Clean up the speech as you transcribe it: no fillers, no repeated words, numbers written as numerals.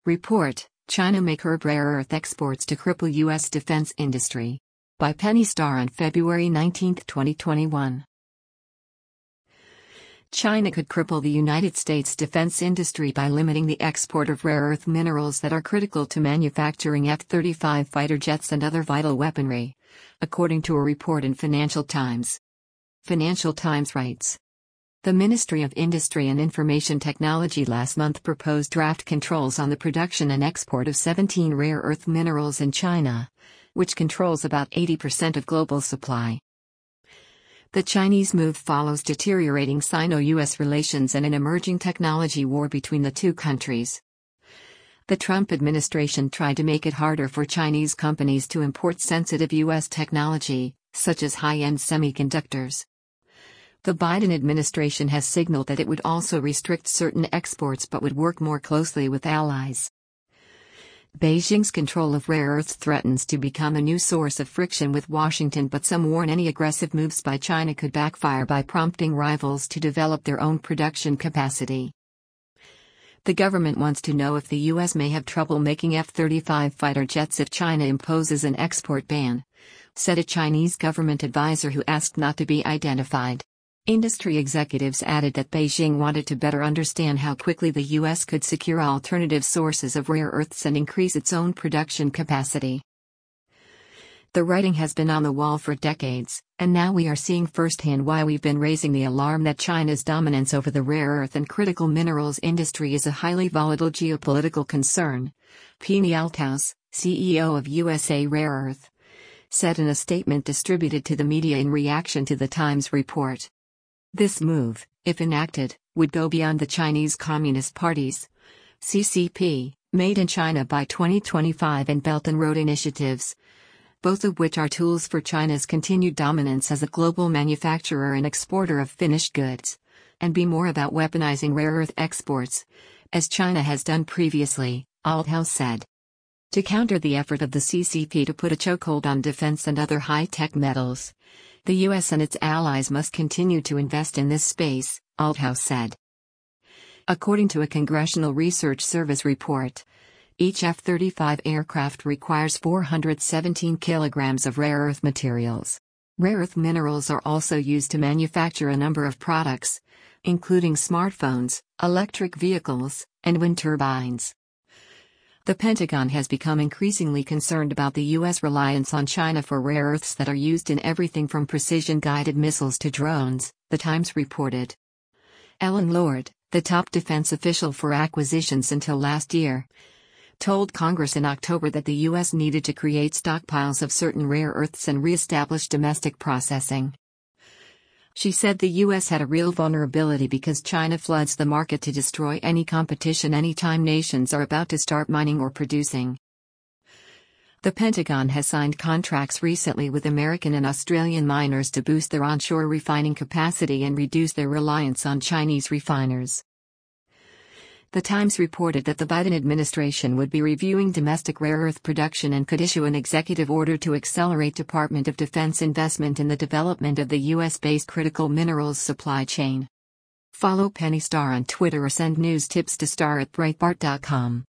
Report: China may curb rare earth exports to cripple U.S. defense industry. By Penny Starr on February 19, 2021. China could cripple the United States defense industry by limiting the export of rare earth minerals that are critical to manufacturing F-35 fighter jets and other vital weaponry, according to a report in Financial Times. Financial Times writes, the Ministry of Industry and Information Technology last month proposed draft controls on the production and export of 17 rare earth minerals in China, which controls about 80% of global supply. The Chinese move follows deteriorating Sino-US relations and an emerging technology war between the two countries. The Trump administration tried to make it harder for Chinese companies to import sensitive US technology, such as high-end semiconductors. The Biden administration has signaled that it would also restrict certain exports but would work more closely with allies. Beijing's control of rare earths threatens to become a new source of friction with Washington, but some warn any aggressive moves by China could backfire by prompting rivals to develop their own production capacity. The government wants to know if the U.S. may have trouble making F-35 fighter jets if China imposes an export ban, said a Chinese government advisor who asked not to be identified. Industry executives added that Beijing wanted to better understand how quickly the U.S. could secure alternative sources of rare earths and increase its own production capacity. The writing has been on the wall for decades, and now we are seeing firsthand why we've been raising the alarm that China's dominance over the rare earth and critical minerals industry is a highly volatile geopolitical concern, Penny Althouse, CEO of USA Rare Earth, said in a statement distributed to the media in reaction to the Times report. This move, if enacted, would go beyond the Chinese Communist Party's CCP, Made in China by 2025 and Belt and Road initiatives, both of which are tools for China's continued dominance as a global manufacturer and exporter of finished goods, and be more about weaponizing rare earth exports, as China has done previously, Althouse said. To counter the effort of the CCP to put a chokehold on defense and other high-tech metals, the U.S. and its allies must continue to invest in this space, Althouse said. According to a Congressional Research Service report, each F-35 aircraft requires 417 kilograms of rare earth materials. Rare earth minerals are also used to manufacture a number of products, including smartphones, electric vehicles, and wind turbines. The Pentagon has become increasingly concerned about the U.S. reliance on China for rare earths that are used in everything from precision-guided missiles to drones, the Times reported. Ellen Lord, the top defense official for acquisitions until last year, told Congress in October that the U.S. needed to create stockpiles of certain rare earths and re-establish domestic processing. She said the U.S. had a real vulnerability because China floods the market to destroy any competition anytime nations are about to start mining or producing. The Pentagon has signed contracts recently with American and Australian miners to boost their onshore refining capacity and reduce their reliance on Chinese refiners. The Times reported that the Biden administration would be reviewing domestic rare earth production and could issue an executive order to accelerate Department of Defense investment in the development of the U.S.-based critical minerals supply chain. Follow Penny Starr on Twitter or send news tips to star@breitbart.com.